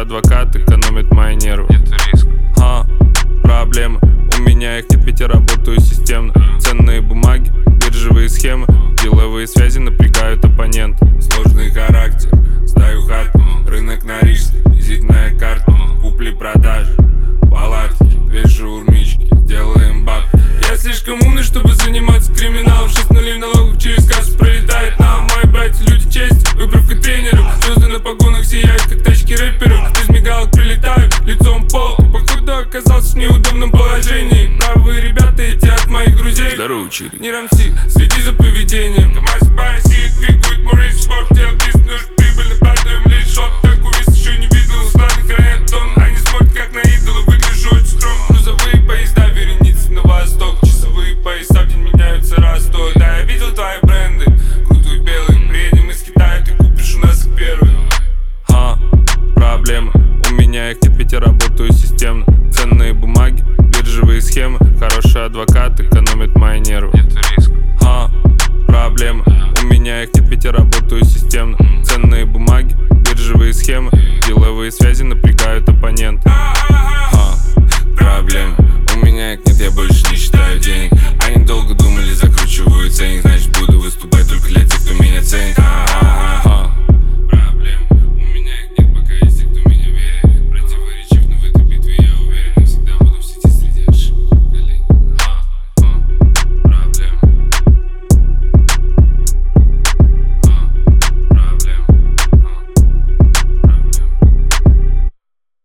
адвокат экономит мои нервы. Это риск. Проблемы, у меня их нет, ведь я работаю системно. Ценные бумаги, биржевые схемы, деловые связи напрягают оппонент. Сложный характер, сдаю хату, рынок на рижской, визитная карта, купли-продажи, палатки, две шаурмички, делаем бабки. Я слишком умный, чтобы заниматься криминалом. 6 нулей в налогах через кассу пролетает нам. Мои братья люди честь, выправка тренеров. Звезды на погонах сияют, как тачки рэперов. Из мигалок прилетают, лицом в пол. Походу оказался в неудобном положении. Правые ребята эти от моих друзей. Здорово, Чири. Не рамси, следи за поведением. КамАЗ паразит, двигают мурей в спорт. Делал бизнес, прибыльно падаем лишь шоп. Такую вес еще не видел, склады хранят тон. Они смотрят как на идола, выгляжу очень строго. Грузовые поезда, вереницы на восток. Часовые пояса в день меняются раз сто. Да, я видел твои бренды, крутой белый. Приедем из Китая, ты купишь у нас их первый. Проблемы, у меня их нет, ведь я работаю системно. Ценные бумаги, биржевые схемы, хороший адвокат экономит мои нервы. Это риск. Проблемы, у меня их нет, ведь я работаю системно. Ценные бумаги, биржевые схемы, деловые связи напрягают оппонент.